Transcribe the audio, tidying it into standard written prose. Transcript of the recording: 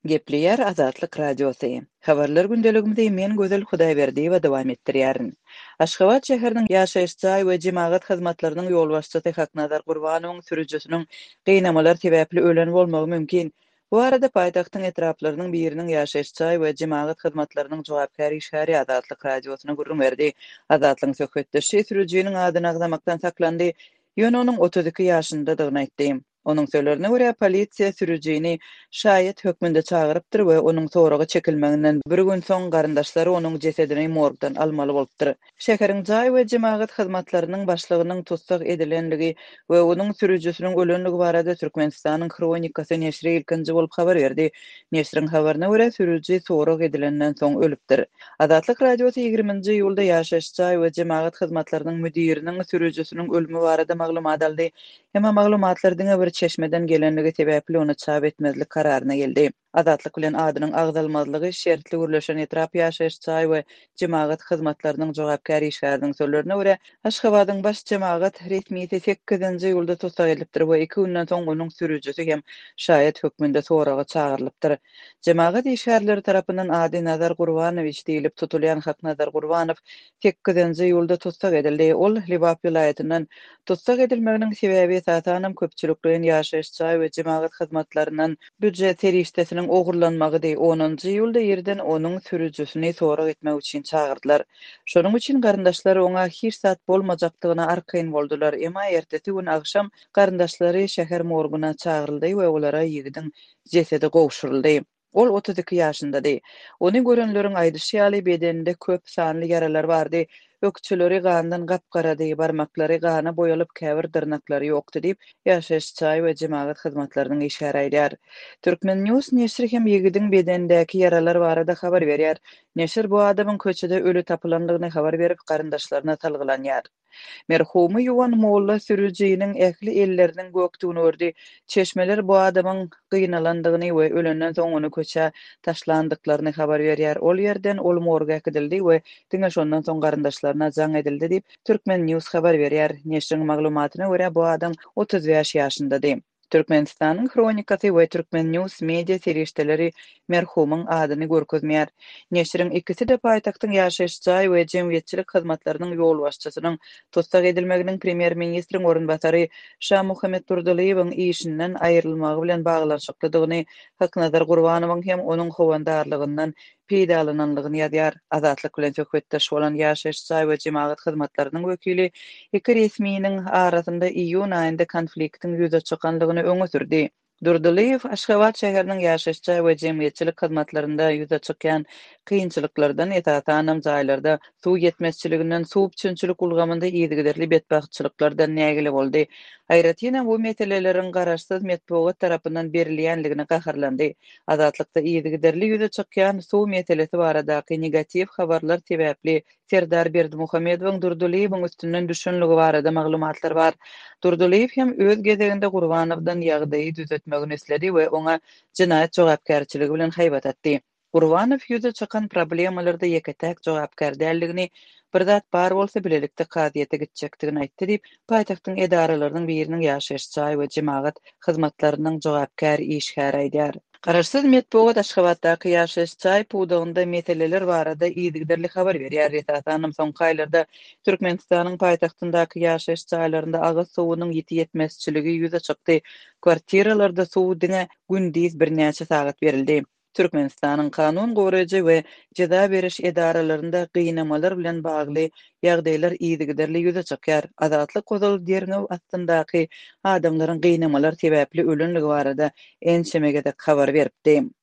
Gepleyer Azatlyk Radiosu. Habarlar gündeligimizde men Gözel Hudaýberdi we dowam etdirýärin. Aşgabat şäheriniň ýaşaýyş we jemagat hyzmatlarynyň ýolbaşçysy Haknazar Gurbanowyň sürüjüsiniň gynamalar sebäpli ölen bolmagy mümkin. Bu arada paýtagtyň etraplarynyň biriniň ýaşaýyş we jemagat hyzmatlarynyň jogapkary işgäri Azatlyk Radiosyna gurrun berdi. Azatlyň söhbetdeşi sürüjiniň adyny agdamakdan saklandy. Ýöne onuň 32 ýaşyndadygyny aýtdy. Onuň sözlerine görä polisiýa sürüjini şaýat hökmünde çağırıpdyr we onuň soragy çekilmeginden bir gün soň garandaşlary onuň jesedini morgdan almaly bolupdyr. Şäheriň jaý we jemagat hyzmatlarynyň başlygynyň tutsak edilenligi we onuň sürüjüsiniň ölenligi barada Türkmenistanyň Kronikasy neşri ilkinji bolup habar berdi. Neşriň habaryna görä sürüjü sorak edilenden soň ölüpdir. Azatlyk Radiosu 20-nji ýylda ýaşaýyş we jemagat hyzmatlarynyň müdiriniň sürüjüsiniň ölümi barada maglumat aldy. Hemme maglumatlar diňe bir çeşmeden gelenligi sebäpli onu çap etmezlik kararyna geldi. Azatlyk bilen adynyň agdalmazlygy şertli gürleşen etrap ýaşaýyş we jemagat hyzmatlarynyň jogapkary işgäriniň sözlerine görä, Aşgabatyň baş jemagat resmiýeti 8-nji ýylda tutsak edilipdir we 2 günden soň onuň sürüjüsi hem şaýat hökmünde soragy çağırlypdyr. Jemagat işgärleri tarapyndan Ady Nazar Gurbanowyç diýilip tutulýan Haknazar Gurbanow 8-nji ýylda tutsak edildi. Ol Libap vilayatynyň tutsak edilmeginiň sebäbi esasanam köpçülikliň ýaşaýyş we jemagat hyzmatlarynyň büdjet serişdesiniň ogurlanmagydy. 10-njy ýylda ýerden onuň sürüjüsini sorak etmek üçin çağırdylar. Şonuň üçin garandaşlary oňa hiç zat bolmajakdygyna arkaýyn boldular. Emma ertesi gün agşam garandaşlary şäher morguna çağıryldy we olara ýigidiň jesedi gowşuruldy. Ol 32 ýaşyndady. Ony görenleriň aýdysy bedeninde köp sanly ýaralar bardy. Ökçüleri gandan gapgarady, barmaklary gana boyalyp käbir dyrnaklary ýokdy diýip ýaşaýyş we jemagat hyzmatlarynyň işgär aýdýar. Türkmen News neşri hem ýigidiň bedenindäki ýaralar barada habar berýär. Neşir bu adamyň köçede ölü tapylandygyny habar berip garyndaşlaryna talgylanýar. Merhumy ýuwan molla sürüjiniň ähli elleriniň gökdügini gördi. Çeşmeler bu adamyň gıynalandygyny we ölenden soň onu köçe taşlandyklaryny habar berýär. Ol ýerden ol morga gidildi we diňe şondan soň garyndaşlaryna jaň edildi diýip Türkmen News habar berýär. Neşriň maglumatyna görä bu adam 35 ýaşyndady. Türkmenistanyň Kronikasy we Türkmen News media serişdeleri merhumyň adyny görkezmeýär. Neşriň ikisi de paýtagtyň ýaşaýyş we jemgyýetçilik hyzmatlarynyň ýolbaşçysynyň tutsak edilmeginiň premier ministriň orunbasary Şah Muhammed Turdalyýewiň işinden aýrylmagy bilen baglanşyklydygyny Haknazar Gurbanowyň hem onuň howandarlygyndan peýdalananlygyny ýazýar. Azatlyk bilen söhbetdeş bolan ýaşaýyş we jemagat hyzmatlarynyň wekili iki resmiýiniň arasynda iýun aýynda konfliktiň ýüze çykanlygyny öňe sürdi. Durdulyýew Aşgabat şäheriniň ýaşaýyş we jemgyýetçilik hyzmatlarynda ýüze çykan kynçylyklardan esasanam jaýlarda suw ýetmezçiliginden suw üçinçilik ulgamynda ýygyderli betbagtçylyklardan nägili boldy. Aýratynam bu meselelerin garaşsyz metbuat tarapyndan berilýänligine gaharlandy. Azatlykda ýygyderli ýüze çykan suw meselesi baradaky negativ habarlar sebäpli Serdar Berdimuhammedowyň Durdulyýewiň üstünden düşünligi barada maglumatlar bar. Durdulyýew hem öz gezeginde Gurbanowdan ýagdaýy düzeltmegini isledi we oňa jinaýat jogapkärçiligi bilen haýbat etdi. Gurbanow ýüze çykan problemalarda ýeketäk jogapkär däldigini bir zat bar bolsa bilelikde kaziýete gitjekdigini aýtdy diýip paýtagtyň edaralarynyň biriniň ýaşaýyş we jemagat hyzmatlarynyň jogapkär işgär aýdýar. Garaşsyz metbuat Aşgabatdaky ýaşaýyş puwdygynda meseleler barada ýygyderli habar berýär. Esasanam soňky aýlarda Türkmenistanyň paýtagtyndaky ýaşaýyş jaýlarynda agyz suwunyň ýetmezçiligi ýüze çykdy. Kwartiralarda suw diňe gündüz birnäçe sagat berildi. Türkmenistanyň kanun goraýjy we jeda beriş edaralarynda gynamalar bilen bagly ýagdaýlar ýygyderli ýüze çykýar. Azatlyk Kozal Dernew astyndaky adamlaryň gynamalar sebäpli ölenligi barada enşemege de habar beripdi.